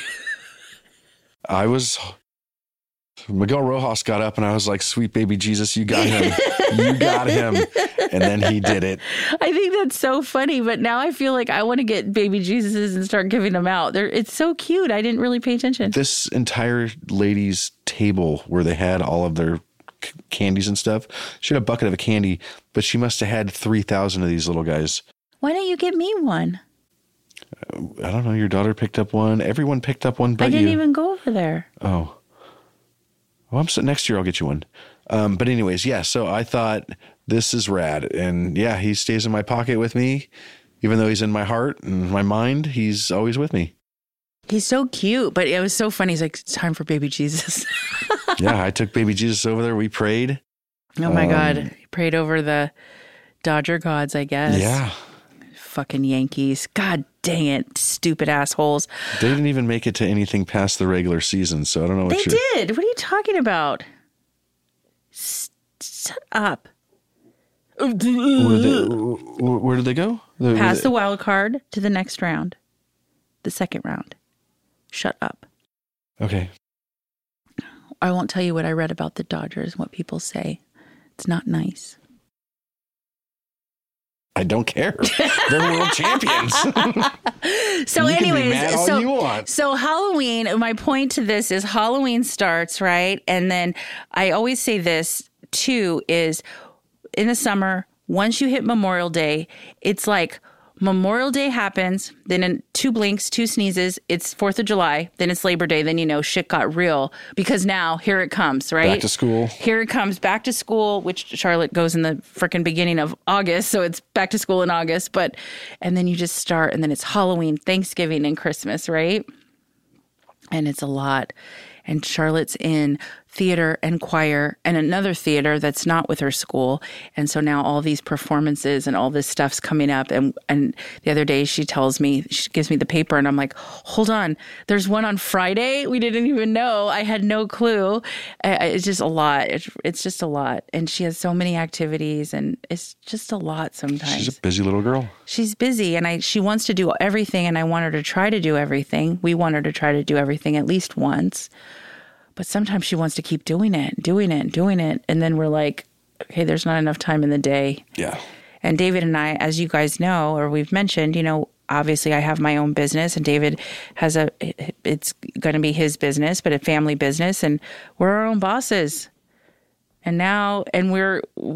Miguel Rojas got up and I was like, sweet baby Jesus, you got him. You got him. And then he did it. I think that's so funny. But now I feel like I want to get baby Jesuses and start giving them out. It's so cute. I didn't really pay attention. This entire lady's table where they had all of their candies and stuff, she had a bucket of a candy, but she must have had 3,000 of these little guys. Why don't you get me one? I don't know. Your daughter picked up one. Everyone picked up one but you. I didn't even go over there. Oh. Well, next year I'll get you one. But anyways, yeah, so I thought this is rad. And yeah, he stays in my pocket with me. Even though he's in my heart and my mind, he's always with me. He's so cute, but it was so funny. He's like, it's time for baby Jesus. Yeah, I took baby Jesus over there. We prayed. Oh my God. He prayed over the Dodger gods, I guess. Yeah. Fucking Yankees. God dang it. Stupid assholes. They didn't even make it to anything past the regular seson, so I don't know what They did. What are you talking about? Shut up. Where did they go? Past the wild card to the next round. The second round. Shut up. Okay. I won't tell you what I read about the Dodgers, what people say. It's not nice. I don't care. They're world champions. So anyways, so Halloween, my point to this is Halloween starts, right? And then I always say this too, is in the summer, once you hit Memorial Day, it's like Memorial Day happens, then in 2 blinks, 2 sneezes, it's 4th of July, then it's Labor Day, then shit got real because now here it comes, right? Back to school. Here it comes, back to school, which Charlotte goes in the frickin' beginning of August, so it's back to school in August, and then you just start, and then it's Halloween, Thanksgiving, and Christmas, right? And it's a lot. And Charlotte's in theater and choir and another theater that's not with her school. And so now all these performances and all this stuff's coming up. And the other day she tells me, she gives me the paper and I'm like, hold on, there's one on Friday? We didn't even know. I had no clue. It's just a lot. It's just a lot. And she has so many activities and it's just a lot sometimes. She's a busy little girl. She's busy and she wants to do everything and I want her to try to do everything. We want her to try to do everything at least once. But sometimes she wants to keep doing it. And then we're like, okay, there's not enough time in the day. Yeah. And David and I, as you guys know, or we've mentioned, obviously I have my own business and David has it's going to be his business, but a family business. And we're our own bosses. And now, and we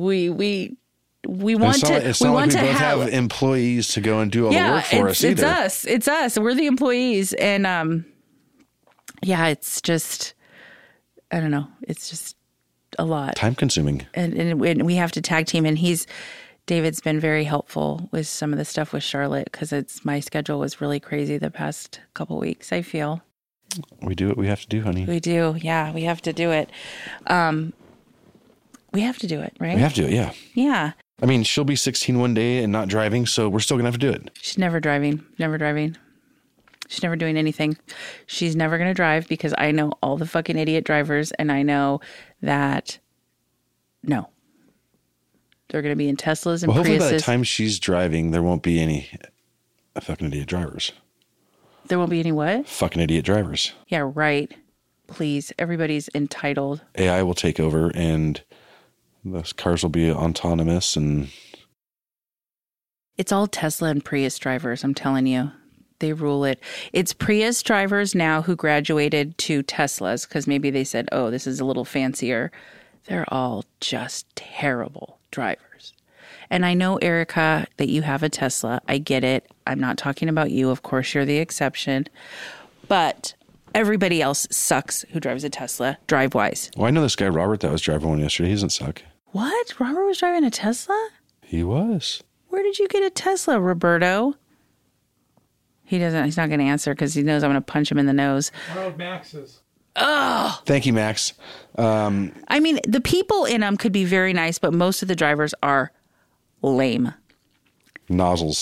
want to, it's not like we both have employees to go and do all the work for us either. It's us. We're the employees. And, it's just, I don't know. It's just a lot. Time consuming. And we have to tag team. And David's been very helpful with some of the stuff with Charlotte because my schedule was really crazy the past couple weeks, I feel. We do what we have to do, honey. We do. Yeah, we have to do it. We have to do it, right? We have to, yeah. Yeah. I mean, she'll be 16 one day and not driving, so we're still going to have to do it. She's never driving. She's never doing anything. She's never going to drive because I know all the fucking idiot drivers and I know that, no. They're going to be in Teslas and Priuses. Hopefully by the time she's driving, there won't be any fucking idiot drivers. There won't be any what? Fucking idiot drivers. Yeah, right. Please. Everybody's entitled. AI will take over and those cars will be autonomous and... It's all Tesla and Prius drivers, I'm telling you. They rule it. It's Prius drivers now who graduated to Teslas because maybe they said, oh, this is a little fancier. They're all just terrible drivers. And I know, Erica, that you have a Tesla. I get it. I'm not talking about you. Of course, you're the exception. But everybody else sucks who drives a Tesla, drive-wise. Well, I know this guy, Robert, that was driving one yesterday. He doesn't suck. What? Robert was driving a Tesla? He was. Where did you get a Tesla, Roberto? He's not going to answer because he knows I'm going to punch him in the nose. One of Max's. Oh! Thank you, Max. I mean, the people in them could be very nice, but most of the drivers are lame. Nozzles.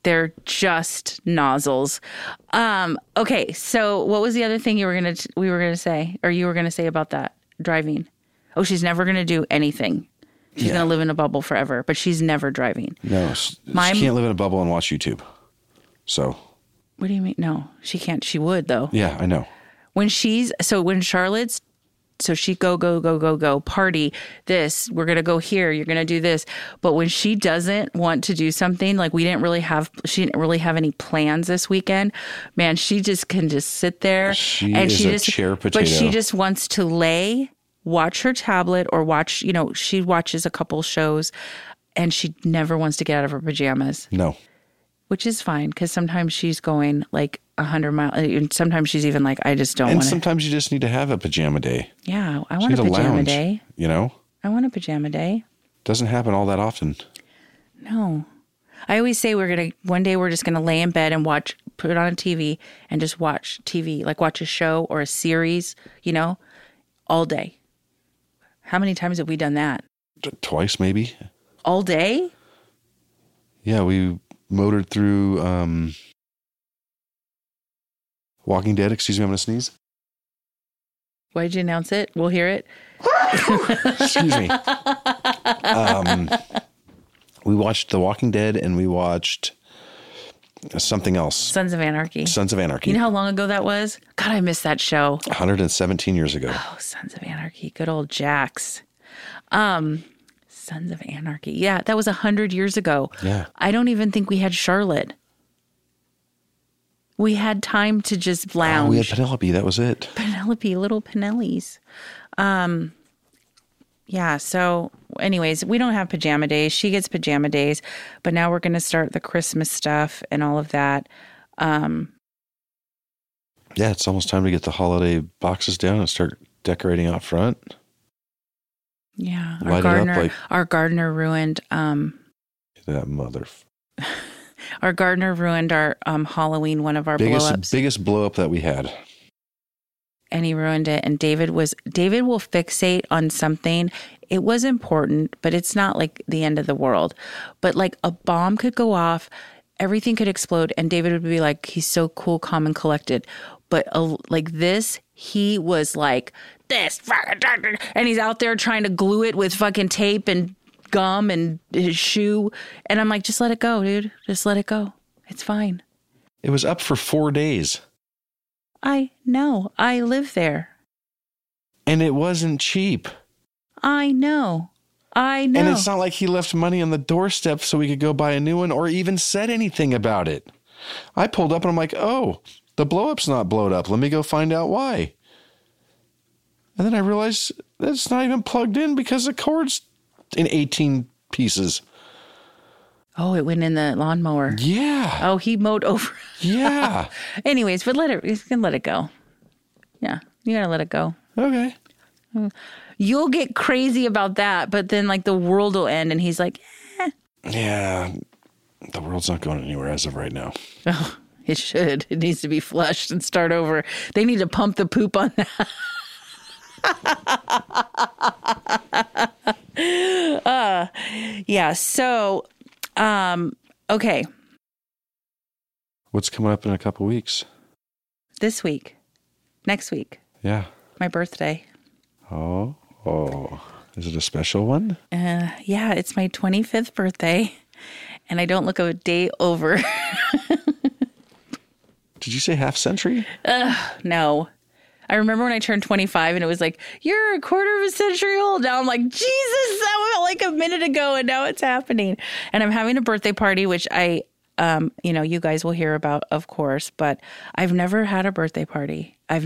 They're just nozzles. Okay, so what was the other thing we were gonna say about that driving? Oh, she's never gonna do anything. She's gonna live in a bubble forever, but she's never driving. No, she can't live in a bubble and watch YouTube. So. What do you mean? No, she can't. She would though. Yeah, I know. When Charlotte's. So she go, party this, we're going to go here, you're going to do this. But when she doesn't want to do something, like she didn't really have any plans this weekend, man, she just can just sit there. She chair potato. But she just wants to watch her tablet or watch, she watches a couple shows and she never wants to get out of her pajamas. No. Which is fine because sometimes she's going like 100 miles. And sometimes she's even like, I just don't want to. And sometimes you just need to have a pajama day. Yeah, I want a pajama day. I want a pajama day. Doesn't happen all that often. No. I always say one day we're just going to lay in bed and put it on a TV and just watch TV, like watch a show or a series, all day. How many times have we done that? Twice, maybe. All day? Yeah, we motored through Walking Dead. Excuse me, I'm going to sneeze. Why did you announce it? We'll hear it. Excuse me. We watched The Walking Dead and we watched something else. Sons of Anarchy. You know how long ago that was? God, I missed that show. 117 years ago. Oh, Sons of Anarchy. Good old Jax. Sons of Anarchy. Yeah, that was 100 years ago. Yeah. I don't even think we had Charlotte. We had time to just lounge. Oh, we had Penelope. That was it. Little Penellies. Yeah, so anyways, we don't have pajama days. She gets pajama days, but now we're going to start the Christmas stuff and all of that. Yeah, it's almost time to get the holiday boxes down and start decorating out front. Yeah, our gardener ruined that mother. Our gardener ruined our Halloween, one of our blow-ups. Biggest blow-up that we had. And he ruined it. And David will fixate on something. It was important, but it's not like the end of the world. But like a bomb could go off, everything could explode, and David would be like, he's so cool, calm, and collected. But like this, he was like, this fucking, and he's out there trying to glue it with fucking tape and gum and his shoe. And I'm like, just let it go, dude. Just let it go. It's fine. It was up for 4 days. I know. I live there. And it wasn't cheap. I know. And it's not like he left money on the doorstep so we could go buy a new one or even said anything about it. I pulled up and I'm like, oh, the blow-up's not blowed up. Let me go find out why. And then I realized that it's not even plugged in because the cord's in 18 pieces. Oh, it went in the lawnmower. Yeah. Oh, he mowed over. Yeah. Anyways, but you can let it go. Yeah, you gotta let it go. Okay. You'll get crazy about that, but then like the world will end, and he's like, eh. Yeah, the world's not going anywhere as of right now. Oh, it should. It needs to be flushed and start over. They need to pump the poop on that. Yeah. So, okay. What's coming up in a couple weeks? This week. Next week. Yeah. My birthday. Oh. Is it a special one? Yeah, it's my 25th birthday, and I don't look a day over. Did you say half century? No. I remember when I turned 25 and it was like, you're a quarter of a century old. Now I'm like, Jesus, that was like a minute ago and now it's happening. And I'm having a birthday party, which I, you guys will hear about, of course, but I've never had a birthday party. I've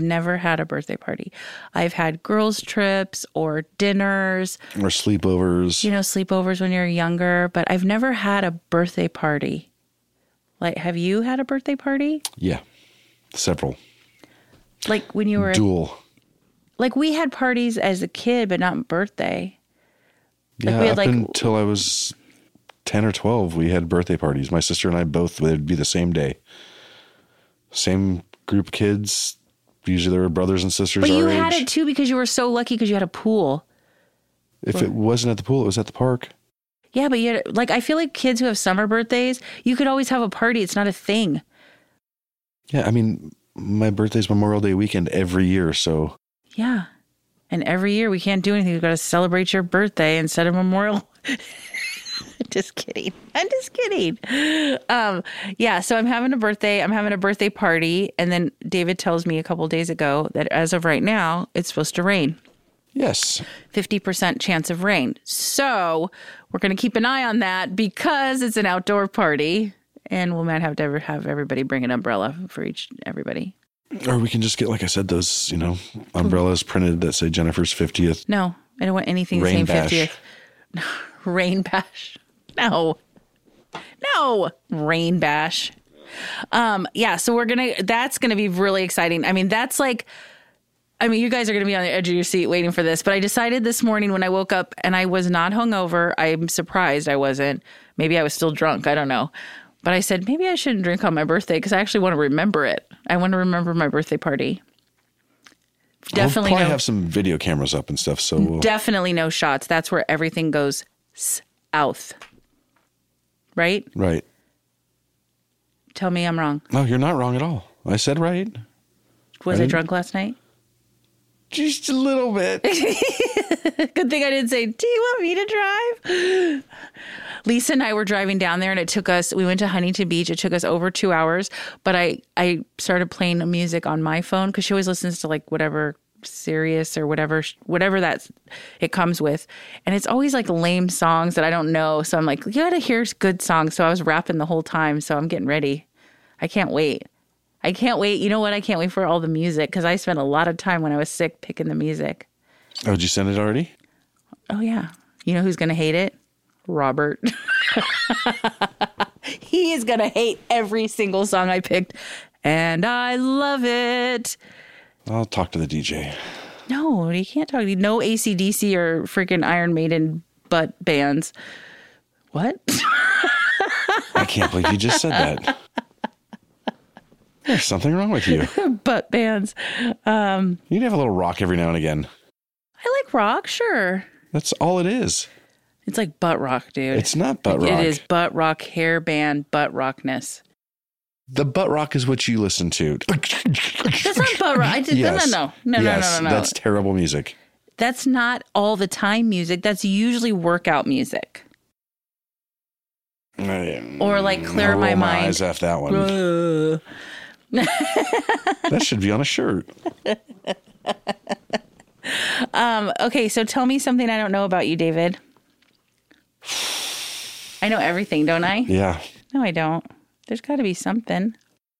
had girls' trips or dinners. Or sleepovers. Sleepovers when you're younger, but I've never had a birthday party. Like, have you had a birthday party? Yeah, several. Like when you were dual. Like we had parties as a kid, but not birthday. Yeah, we had until I was 10 or 12, we had birthday parties. My sister and I both, would be the same day. Same group of kids. Usually there were brothers and sisters. But you had it too because you were so lucky because you had a pool. If it wasn't at the pool, it was at the park. Yeah, but yet, like, I feel like kids who have summer birthdays, you could always have a party. It's not a thing. Yeah, I mean, my birthday's Memorial Day weekend every year, so. Yeah. And every year we can't do anything. We've got to celebrate your birthday instead of Memorial. Just kidding. I'm just kidding. Yeah, so I'm having a birthday party. And then David tells me a couple days ago that as of right now, it's supposed to rain. Yes. 50% chance of rain. So we're going to keep an eye on that because it's an outdoor party. And we might have to have everybody bring an umbrella for everybody. Or we can just get, like I said, those, umbrellas printed that say Jennifer's 50th. No, I don't want anything Rain the same bash. 50th. Rain bash. No. Rain bash. Yeah, so that's going to be really exciting. I mean, you guys are going to be on the edge of your seat waiting for this, but I decided this morning when I woke up and I was not hungover. I'm surprised I wasn't. Maybe I was still drunk. I don't know. But I said, maybe I shouldn't drink on my birthday because I actually want to remember it. I want to remember my birthday party. Definitely We'll probably have some video cameras up and stuff. So definitely no shots. That's where everything goes south. Right? Right. Tell me I'm wrong. No, you're not wrong at all. I said right. Was I drunk last night? Just a little bit. Good thing I didn't say, do you want me to drive? Lisa and I were driving down there and we went to Huntington Beach. It took us over 2 hours, but I started playing music on my phone because she always listens to like whatever Sirius or whatever it comes with. And it's always like lame songs that I don't know. So I'm like, you gotta hear good songs. So I was rapping the whole time. So I'm getting ready. I can't wait. You know what? I can't wait for all the music because I spent a lot of time when I was sick picking the music. Oh, did you send it already? Oh, yeah. You know who's going to hate it? Robert. He is going to hate every single song I picked. And I love it. I'll talk to the DJ. No, you can't talk. No AC/DC or freaking Iron Maiden butt bands. What? I can't believe you just said that. There's something wrong with you. Butt bands. You need to have a little rock every now and again. I like rock, sure. That's all it is. It's like butt rock, dude. It's not butt rock. It is butt rock, hair band, butt rockness. The butt rock is what you listen to. That's not butt rock. Yes. No. That's terrible music. That's not all the time music. That's usually workout music. Or like clear my mind. Eyes off that one. That should be on a shirt. Okay, so tell me something I don't know about you, David. I know everything, don't I? Yeah. No, I don't. There's got to be something.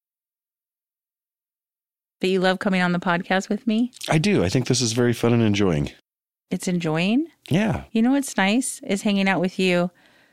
But you love coming on the podcast with me? I do. I think this is very fun and enjoying. It's enjoying? Yeah. You know what's nice is hanging out with you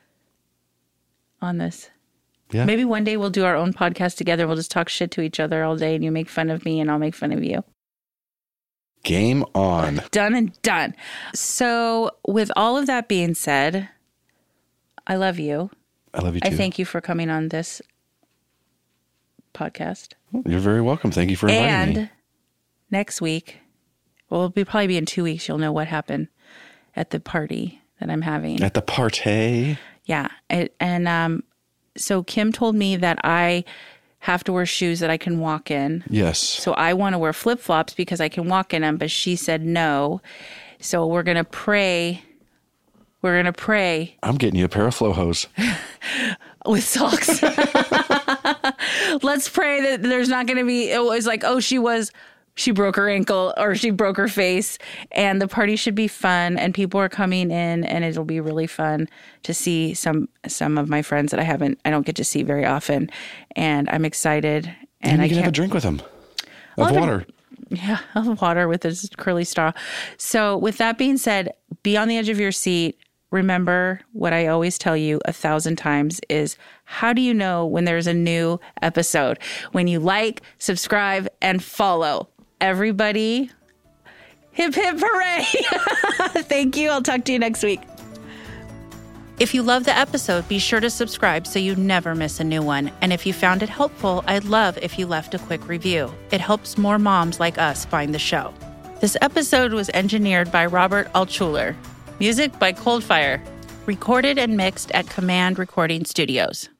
on this. Yeah. Maybe one day we'll do our own podcast together. We'll just talk shit to each other all day and you make fun of me and I'll make fun of you. Game on. Done and done. So with all of that being said, I love you. I love you too. I thank you for coming on this podcast. You're very welcome. Thank you for inviting me. And next week, well, it'll probably be in 2 weeks. You'll know what happened at the party that I'm having. At the party? Yeah. So Kim told me that I have to wear shoes that I can walk in. Yes. So I want to wear flip-flops because I can walk in them, but she said no. So we're going to pray. We're going to pray. I'm getting you a pair of flow hose. With socks. Let's pray that there's not going to be, it was like, she broke her ankle or she broke her face and the party should be fun and people are coming in and it'll be really fun to see some of my friends that I don't get to see very often. And I'm excited. And you can have a drink with them of water. Yeah, of water with this curly straw. So with that being said, be on the edge of your seat. Remember what I always tell you 1,000 times is how do you know when there's a new episode? When you like, subscribe, and follow. Everybody, hip, hip, hooray. Thank you. I'll talk to you next week. If you love the episode, be sure to subscribe so you never miss a new one. And if you found it helpful, I'd love if you left a quick review. It helps more moms like us find the show. This episode was engineered by Robert Altschuler. Music by Coldfire. recorded and mixed at Command Recording Studios.